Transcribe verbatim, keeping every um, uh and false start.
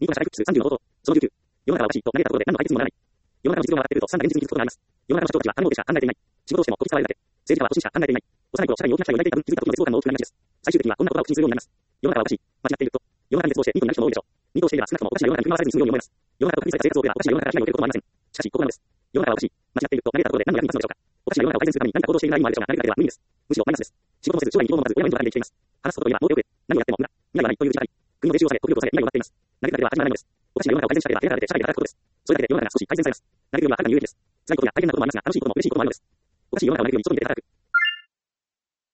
ニコラ社会復帰数さんじゅうの冒頭、そのじゅうきゅう、世の中はおかしいと投げたところで何の解決にもならない。世の中の実情が上がっているとすさんだ現実に気づくことがあります。世の中の社長たちは金儲けしか考えていない。仕事をしてもこき使われるだけ。政治家は都市しか考えていない。幼い頃社会に大きな期待を抱いていた分気づいた時の絶望感も大きくなりがちです。最終的にはこんな言葉を口にするようになります。世の中はおかしい。間違っていると。世の中に絶望してニートになる人も多いでしょう。ニートをしていれば少なくともおかしな世の中に振り回されずに済むように思います。世の中と確立された生活を送ればおかしな世の中から被害を受けることもありません。しかし、ここなのです。世の中はおかしい。間違っていると投げたところで何の役に立つのでしょうか。おかしな世の中を改善するために何か行動しているラインもあるでしょうが、投げただけでは無意味です。むしろマイナスです。仕事もせず将来に希望も持たず親の援助ばかりで生きています。話すことといえばもう手遅れ。何をやっても無駄。未来はないという時代。国の税収を下げ、国力を下げ、未来を奪っています。投げただけでは始まらないのです。おかしな世の中を改善したければ手が出て社会で働くことです。それだけで世の中が少し改善されます。投げるよりははるかに有益です。辛いことや大変なこともありますが、楽しいことも嬉しいこともあるのです。おかしい世の中を投げるように外に出て働く。